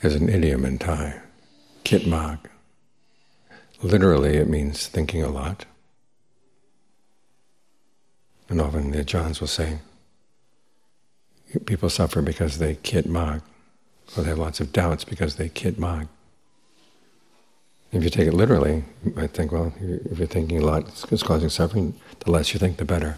There's an idiom in Thai, kit mag. Literally it means thinking a lot. And often the Ajahns will say, people suffer because they kit mag, or they have lots of doubts because they kit mag. If you take it literally, you might think, well, if you're thinking a lot, it's causing suffering, the less you think, the better.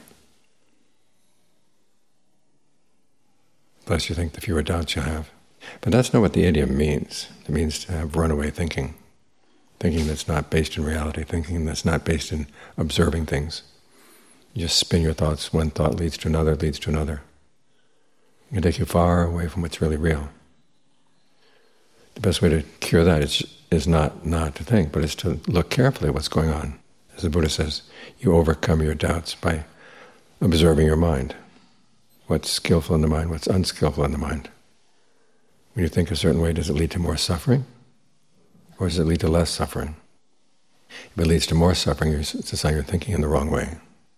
The less you think, the fewer doubts you have. But that's not what the idiom means. It means to have runaway thinking. Thinking that's not based in reality, thinking that's not based in observing things. You just spin your thoughts, one thought leads to another, leads to another. It can take you far away from what's really real. The best way to cure that is not to think, but is to look carefully at what's going on. As the Buddha says, you overcome your doubts by observing your mind. What's skillful in the mind, what's unskillful in the mind. When you think a certain way, does it lead to more suffering? Or does it lead to less suffering? If it leads to more suffering, it's a sign you're thinking in the wrong way.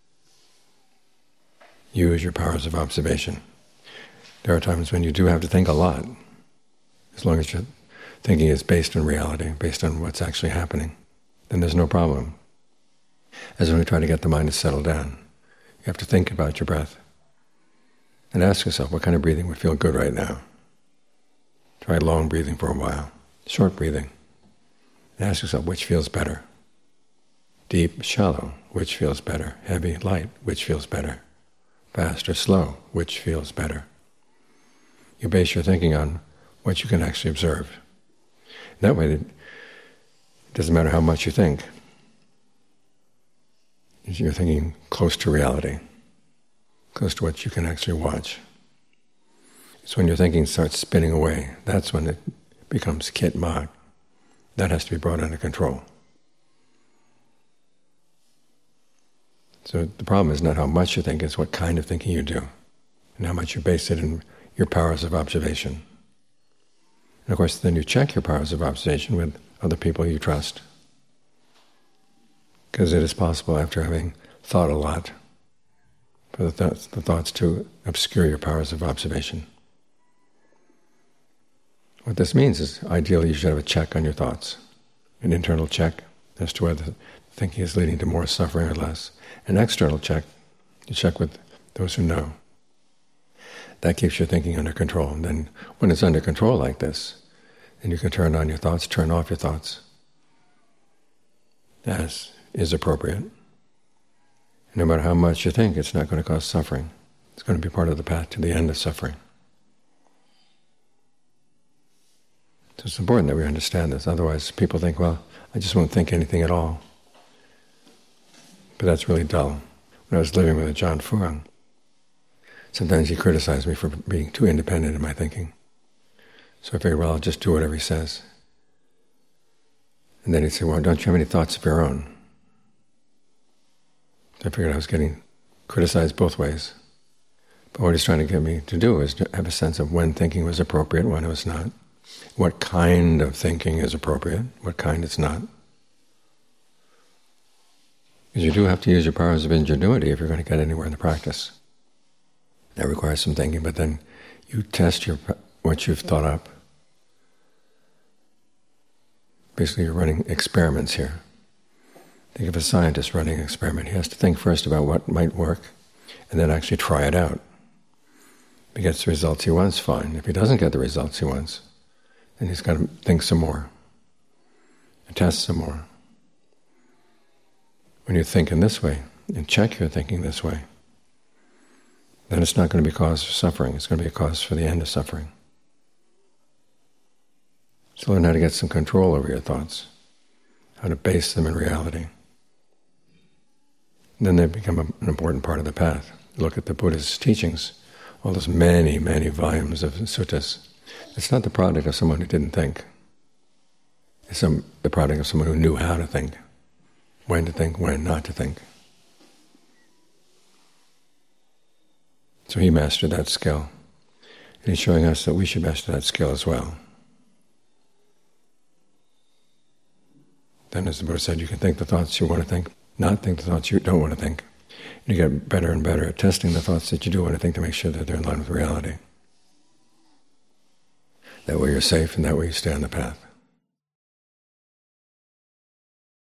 Use your powers of observation. There are times when you do have to think a lot, as long as your thinking is based on reality, based on what's actually happening, then there's no problem. As when we try to get the mind to settle down, you have to think about your breath and ask yourself, what kind of breathing would feel good right now? Try long breathing for a while, short breathing. And ask yourself, which feels better? Deep, shallow, which feels better? Heavy, light, which feels better? Fast or slow, which feels better? You base your thinking on what you can actually observe. That way, it doesn't matter how much you think. You're thinking close to reality, close to what you can actually watch. It's when your thinking starts spinning away, that's when it becomes kit mag. That has to be brought under control. So the problem is not how much you think, it's what kind of thinking you do, and how much you base it in your powers of observation. And of course, then you check your powers of observation with other people you trust. Because it is possible, after having thought a lot, for the thoughts to obscure your powers of observation. What this means is, ideally, you should have a check on your thoughts, an internal check as to whether thinking is leading to more suffering or less. An external check, you check with those who know. That keeps your thinking under control. And then when it's under control like this, then you can turn on your thoughts, turn off your thoughts, as is appropriate. And no matter how much you think, it's not going to cause suffering. It's going to be part of the path to the end of suffering. So it's important that we understand this. Otherwise, people think, well, I just won't think anything at all. But that's really dull. When I was living with Ajahn Fuang, sometimes he criticized me for being too independent in my thinking. So I figured, well, I'll just do whatever he says. And then he'd say, well, don't you have any thoughts of your own? So I figured I was getting criticized both ways. But what he's trying to get me to do is to have a sense of when thinking was appropriate, when it was not. What kind of thinking is appropriate, what kind it's not. Because you do have to use your powers of ingenuity if you're going to get anywhere in the practice. That requires some thinking, but then you test what you've thought up. Basically, you're running experiments here. Think of a scientist running an experiment. He has to think first about what might work, and then actually try it out. If he gets the results he wants, fine. If he doesn't get the results he wants, then he's got to think some more, and test some more. When you think in this way, and check your thinking this way, then it's not going to be a cause for suffering, it's going to be a cause for the end of suffering. So learn how to get some control over your thoughts, how to base them in reality. And then they become an important part of the path. Look at the Buddha's teachings, all those many, many volumes of suttas. It's not the product of someone who didn't think. It's the product of someone who knew how to think, when to think, when not to think. So he mastered that skill. And he's showing us that we should master that skill as well. Then, as the Buddha said, you can think the thoughts you want to think, not think the thoughts you don't want to think. And you get better and better at testing the thoughts that you do want to think to make sure that they're in line with reality. That way you're safe and that way you stay on the path.